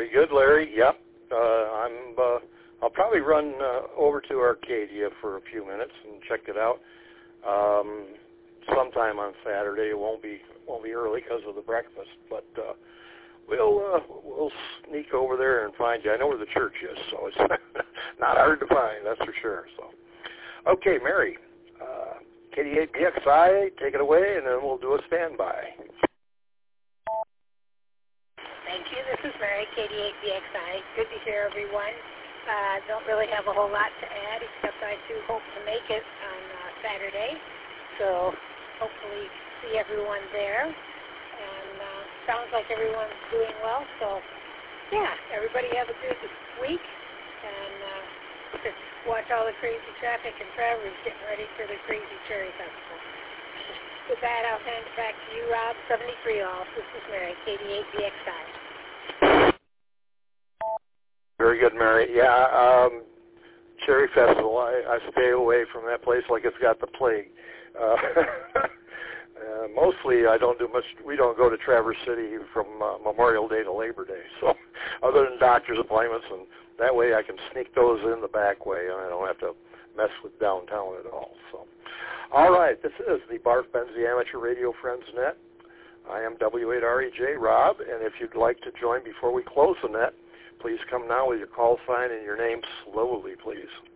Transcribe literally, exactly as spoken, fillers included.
Very good, Larry. Yep. Uh, I'm. Uh, I'll probably run uh, over to Arcadia for a few minutes and check it out. Um, sometime on Saturday. It won't be won't be early because of the breakfast, but uh, we'll uh, we'll sneak over there and find you. I know where the church is, so it's not hard to find. That's for sure. So, okay, Mary, uh, K D eight B X I, take it away, and then we'll do a standby. Thank you. This is Mary, K D eight B X I. Good to hear everyone. Uh, don't really have a whole lot to add, except I do hope to make it on uh, Saturday. So hopefully see everyone there. And uh, sounds like everyone's doing well. So yeah, everybody have a good week. And uh, just watch all the crazy traffic and travelers getting ready for the Crazy Cherry Festival. With that, I'll hand it back to you, Rob. seventy-three off. This is Mary, K D eight B X I. Very good, Mary. Yeah, um, Cherry Festival. I, I stay away from that place like it's got the plague. Uh, uh, mostly, I don't do much. We don't go to Traverse City from uh, Memorial Day to Labor Day. So, other than doctor's appointments, and that way I can sneak those in the back way, and I don't have to mess with downtown at all. So, all right, this is the Barf Benzie Amateur Radio Friends Net. I am W eight R E J Rob, and if you'd like to join before we close the net, please come now with your call sign and your name slowly, please.